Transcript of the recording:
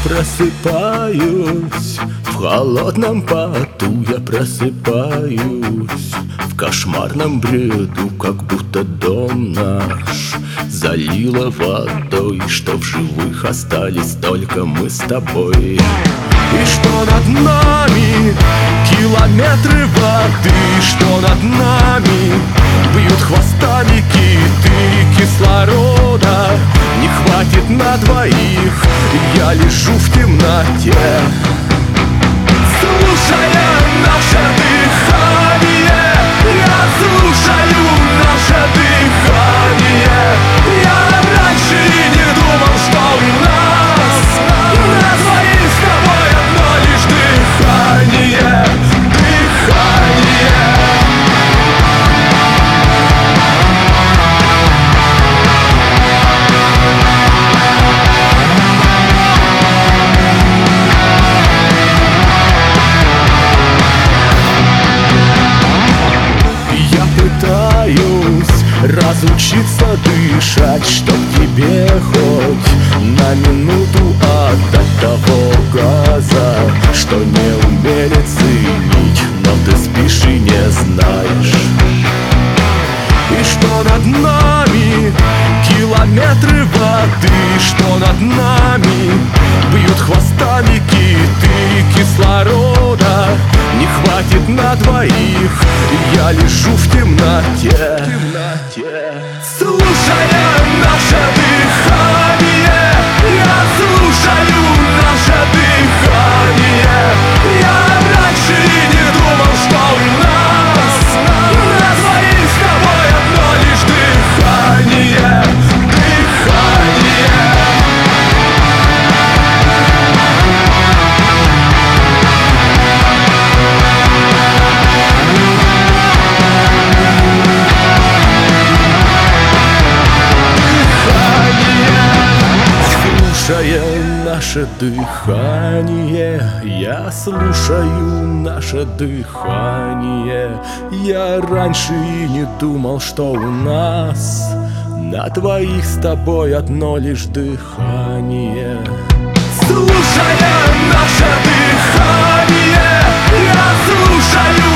просыпаюсь, в холодном поту я просыпаюсь, в кошмарном бреду, как будто дом наш залило водой, что в живых остались только мы с тобой. И что над нами километры воды, что над нами бьют хвостами киты, кислорода не хватит на двоих, я лежу в темноте, слушая наше дыхание. Я слушаю наше дыхание. Я раньше и не думал, что у нас на двоих с тобой одно лишь дыхание. Дыхание. Разучиться дышать, чтоб тебе хоть на минуту отдать того газа, что не умели ценить, но ты спишь и не знаешь. И что над нами километры воды, что над нами бьют хвостами киты, кислорода не хватит на двоих, я лежу в темноте, слушая наше дыхание. Я слушаю наше дыхание. Я раньше и не думал, что у нас на двоих с тобой одно лишь дыхание. Дыхание. Слушая наше дыхание, я слушаю наше дыхание. Я раньше и не думал, что у нас на двоих с тобой одно лишь дыхание. Слушая наше дыхание, я слушаю